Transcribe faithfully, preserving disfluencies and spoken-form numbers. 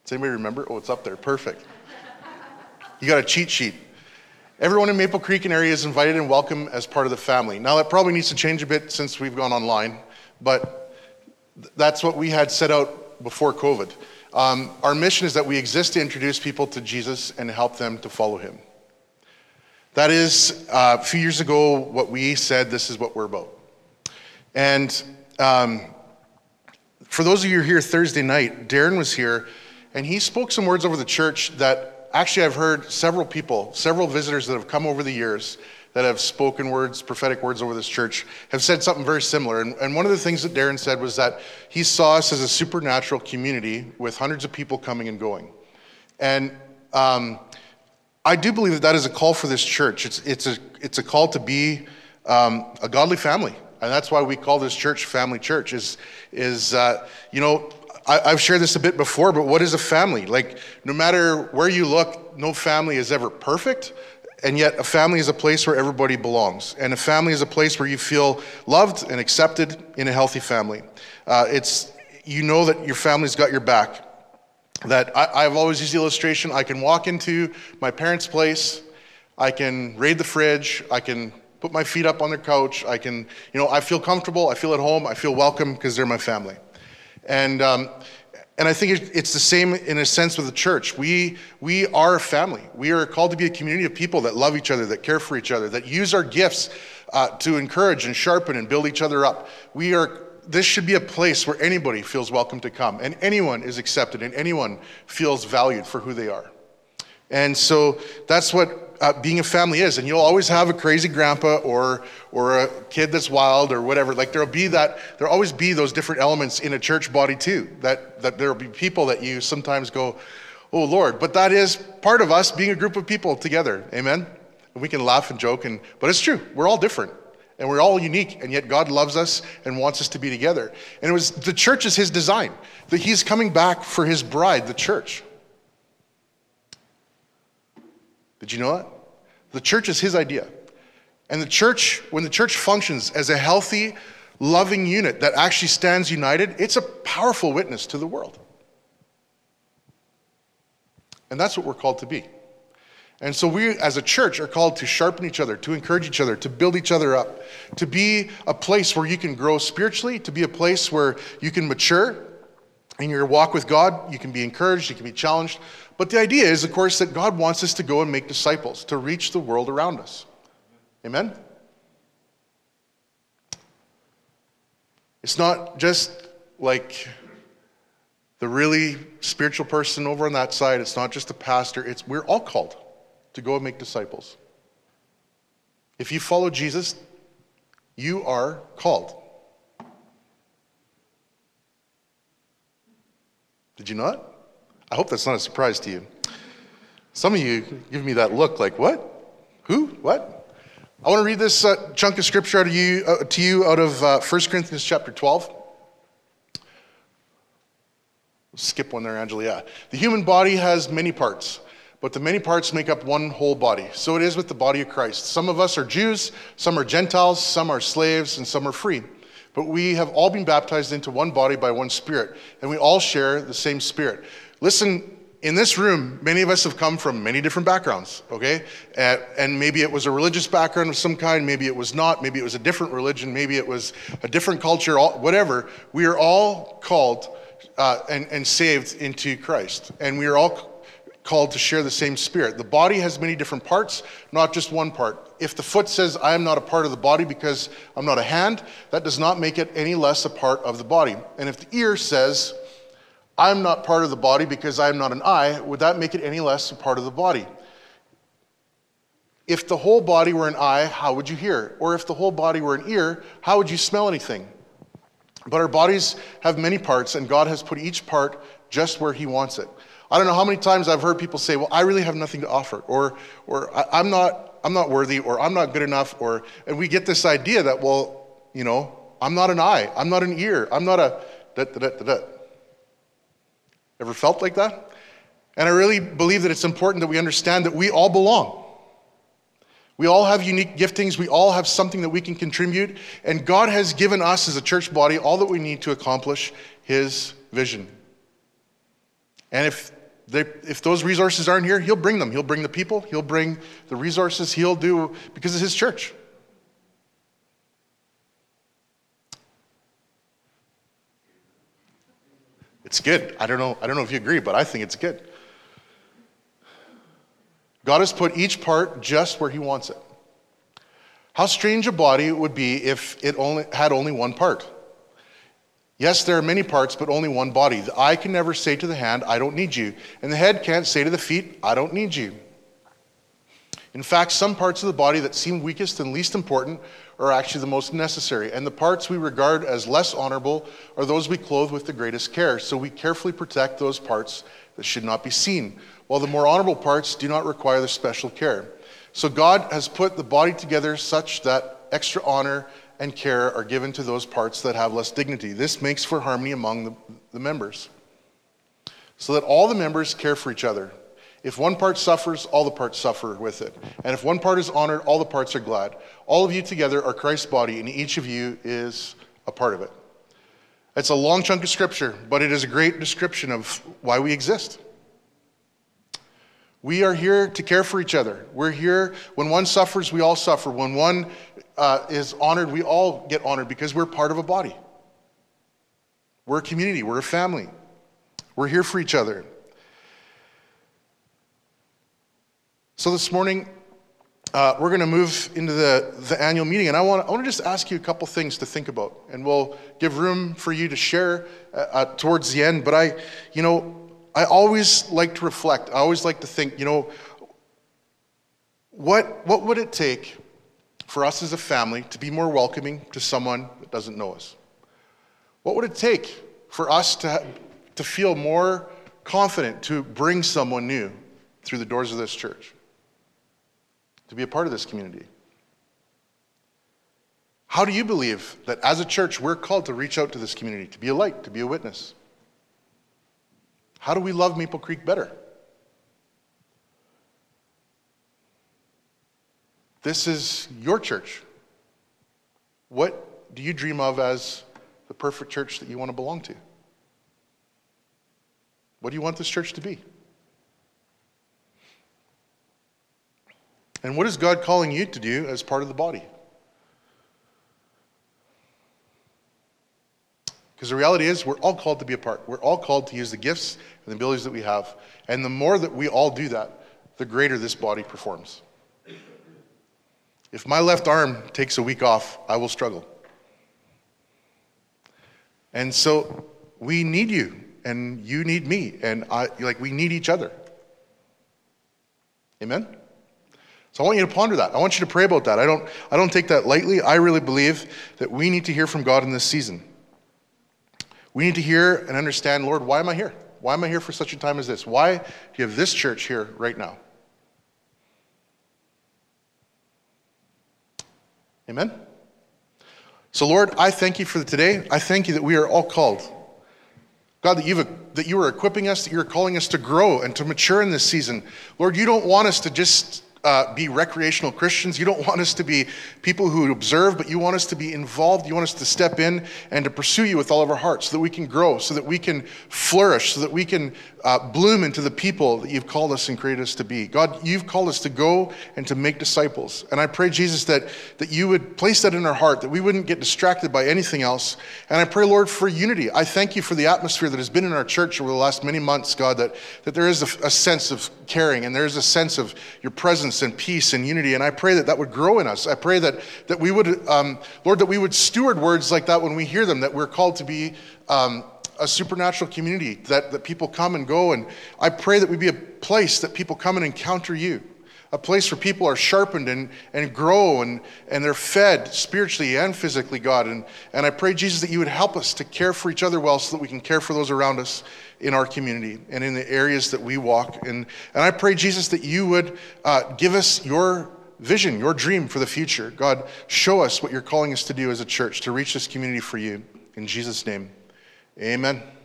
Does anybody remember? Oh, it's up there. Perfect. You got a cheat sheet. Everyone in Maple Creek and area is invited and welcome as part of the family. Now, that probably needs to change a bit since we've gone online, but that's what we had set out before COVID. Um, our mission is that we exist to introduce people to Jesus and help them to follow him. That is, uh, a few years ago, what we said, this is what we're about. And um, for those of you who are here Thursday night, Darren was here, and he spoke some words over the church that actually I've heard several people, several visitors that have come over the years that have spoken words, prophetic words over this church, have said something very similar. And, and one of the things that Darren said was that he saw us as a supernatural community with hundreds of people coming and going. And um, I do believe that that is a call for this church. It's, it's, a, it's a call to be um, a godly family. And that's why we call this church Family Church, is, is uh, you know, I, I've shared this a bit before, but what is a family? Like, no matter where you look, no family is ever perfect, and yet a family is a place where everybody belongs. And a family is a place where you feel loved and accepted in a healthy family. Uh, it's, you know that your family's got your back. That I, I've always used the illustration, I can walk into my parents' place, I can raid the fridge, I can put my feet up on their couch, I can, you know, I feel comfortable, I feel at home, I feel welcome because they're my family. And um, and I think it's the same in a sense with the church. We we are a family. We are called to be a community of people that love each other, that care for each other, that use our gifts uh, to encourage and sharpen and build each other up. We are. This should be a place where anybody feels welcome to come, and anyone is accepted, and anyone feels valued for who they are. And so that's what uh, being a family is. And you'll always have a crazy grandpa or or a kid that's wild or whatever. Like there'll be that, there'll always be those different elements in a church body too. That that there'll be people that you sometimes go, oh Lord. But that is part of us being a group of people together. Amen? And we can laugh and joke, and but it's true. We're all different. And we're all unique, and yet God loves us and wants us to be together. And it was the church is his design. That he's coming back for his bride, the church. Did you know that? The church is his idea. And the church, when the church functions as a healthy, loving unit that actually stands united, it's a powerful witness to the world. And that's what we're called to be. And so we, as a church, are called to sharpen each other, to encourage each other, to build each other up, to be a place where you can grow spiritually, to be a place where you can mature in your walk with God. You can be encouraged, you can be challenged. But the idea is, of course, that God wants us to go and make disciples, to reach the world around us. Amen? It's not just like the really spiritual person over on that side. It's not just the pastor. It's we're all called to go and make disciples. If you follow Jesus, you are called. Did you know that? I hope that's not a surprise to you. Some of you give me that look like, what? Who? What? I want to read this uh, chunk of scripture out of you, uh, to you out of uh, First Corinthians chapter twelve. Skip one there, Angela. Yeah. The human body has many parts, but the many parts make up one whole body. So it is with the body of Christ. Some of us are Jews, some are Gentiles, some are slaves, and some are free. But we have all been baptized into one body by one Spirit, and we all share the same Spirit. Listen, in this room, many of us have come from many different backgrounds, okay? Uh, and maybe it was a religious background of some kind, maybe it was not, maybe it was a different religion, maybe it was a different culture, all, whatever. We are all called uh, and, and saved into Christ, and we are all called to share the same Spirit. The body has many different parts, not just one part. If the foot says, I am not a part of the body because I'm not a hand, that does not make it any less a part of the body. And if the ear says, I'm not part of the body because I am not an eye, would that make it any less a part of the body? If the whole body were an eye, how would you hear? Or if the whole body were an ear, how would you smell anything? But our bodies have many parts, and God has put each part just where he wants it. I don't know how many times I've heard people say, well, I really have nothing to offer, or or I'm not I'm not worthy, or I'm not good enough, or and we get this idea that, well, you know, I'm not an eye, I'm not an ear, I'm not a da da da da da. Ever felt like that? And I really believe that it's important that we understand that we all belong. We all have unique giftings. We all have something that we can contribute. And God has given us as a church body all that we need to accomplish his vision. And if they, if those resources aren't here, he'll bring them. He'll bring the people. He'll bring the resources. He'll do, because it's his church. It's good. I don't know, I don't know if you agree, but I think it's good. God has put each part just where he wants it. How strange a body it would be if it only had only one part. Yes, there are many parts, but only one body. The eye can never say to the hand, I don't need you. And the head can't say to the feet, I don't need you. In fact, some parts of the body that seem weakest and least important are actually the most necessary. And the parts we regard as less honorable are those we clothe with the greatest care. So we carefully protect those parts that should not be seen, while the more honorable parts do not require the special care. So God has put the body together such that extra honor and care are given to those parts that have less dignity. This makes for harmony among the, the members, so that all the members care for each other. If one part suffers, all the parts suffer with it. And if one part is honored, all the parts are glad. All of you together are Christ's body, and each of you is a part of it. It's a long chunk of scripture, but it is a great description of why we exist. We are here to care for each other. We're here, when one suffers, we all suffer. When one uh, is honored, we all get honored because we're part of a body. We're a community. We're a family. We're here for each other. So this morning, uh, we're going to move into the, the annual meeting, and I want, I want to just ask you a couple things to think about, and we'll give room for you to share uh, uh, towards the end. But I, you know, I always like to reflect. I always like to think, you know, what what would it take for us as a family to be more welcoming to someone that doesn't know us? What would it take for us to to feel more confident to bring someone new through the doors of this church, to be a part of this community? How do you believe that as a church we're called to reach out to this community, to be a light, to be a witness? How do we love Maple Creek better? This is your church. What do you dream of as the perfect church that you want to belong to? What do you want this church to be? And what is God calling you to do as part of the body? Because the reality is, we're all called to be a part. We're all called to use the gifts and the abilities that we have. And the more that we all do that, the greater this body performs. If my left arm takes a week off, I will struggle. And so we need you, and you need me, and I, like we need each other. Amen? So I want you to ponder that. I want you to pray about that. I don't, I don't take that lightly. I really believe that we need to hear from God in this season. We need to hear and understand, Lord, why am I here? Why am I here for such a time as this? Why do you have this church here right now? Amen? So Lord, I thank you for today. I thank you that we are all called. God, that, you've, that you are equipping us, that you're calling us to grow and to mature in this season. Lord, you don't want us to just Uh, be recreational Christians. You don't want us to be people who observe, but you want us to be involved. You want us to step in and to pursue you with all of our hearts so that we can grow, so that we can flourish, so that we can uh, bloom into the people that you've called us and created us to be. God, you've called us to go and to make disciples. And I pray, Jesus, that, that you would place that in our heart, that we wouldn't get distracted by anything else. And I pray, Lord, for unity. I thank you for the atmosphere that has been in our church over the last many months, God, that, that there is a, a sense of caring and there is a sense of your presence and peace and unity, and I pray that that would grow in us. I pray that that we would, um, Lord, that we would steward words like that when we hear them, that we're called to be um, a supernatural community, that, that people come and go, and I pray that we be a place that people come and encounter you, a place where people are sharpened and, and grow, and, and they're fed spiritually and physically, God, and, and I pray, Jesus, that you would help us to care for each other well so that we can care for those around us in our community and in the areas that we walk. And, and I pray, Jesus, that you would uh, give us your vision, your dream for the future. God, show us what you're calling us to do as a church, to reach this community for you. In Jesus' name, amen.